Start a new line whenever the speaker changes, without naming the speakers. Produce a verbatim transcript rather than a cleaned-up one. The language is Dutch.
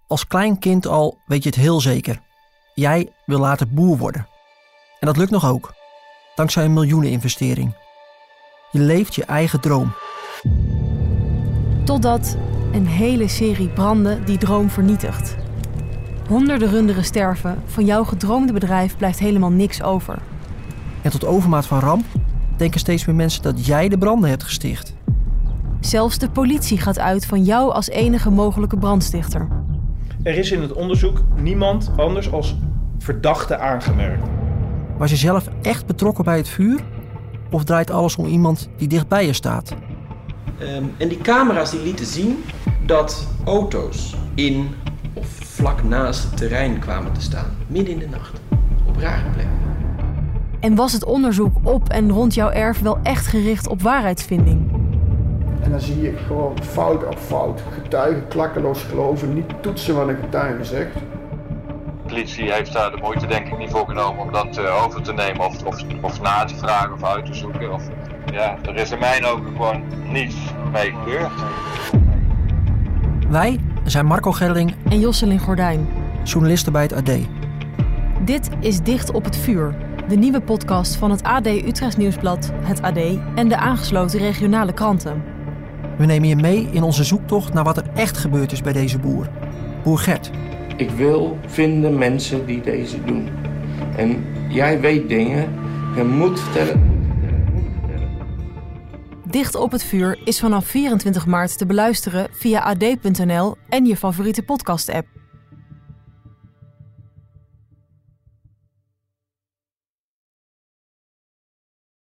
Als klein kind al weet je het heel zeker. Jij wil later boer worden. En dat lukt nog ook. Dankzij een miljoeneninvestering. Je leeft je eigen droom.
Totdat een hele serie branden die droom vernietigt. Honderden runderen sterven, van jouw gedroomde bedrijf blijft helemaal niks over.
En tot overmaat van ramp denken steeds meer mensen dat jij de branden hebt gesticht.
Zelfs de politie gaat uit van jou als enige mogelijke brandstichter.
Er is in het onderzoek niemand anders als verdachte aangemerkt.
Was je zelf echt betrokken bij het vuur? Of draait alles om iemand die dichtbij je staat?
Um, en die camera's die lieten zien dat auto's in of vlak naast het terrein kwamen te staan. Midden in de nacht. Op rare plekken.
En was het onderzoek op en rond jouw erf wel echt gericht op waarheidsvinding?
En dan zie je gewoon fout op fout. Getuigen klakkeloos geloven, niet toetsen wat een getuige zegt.
De politie heeft daar de moeite denk ik niet voor genomen om dat uh, over te nemen of, of, of na te vragen of uit te zoeken. Of, ja, er is in mijn ogen gewoon niets mee gebeurd.
Wij zijn Marco Gelling
en Josselin Gordijn,
journalisten bij het A D.
Dit is Dicht op het Vuur, de nieuwe podcast van het A D Utrechts Nieuwsblad, het A D en de aangesloten regionale kranten.
We nemen je mee in onze zoektocht naar wat er echt gebeurd is bij deze boer. Boer Gert.
Ik wil vinden mensen die deze doen. En jij weet dingen, je moet vertellen.
Dicht op het Vuur is vanaf vierentwintig maart te beluisteren via a d punt n l en je favoriete podcast-app.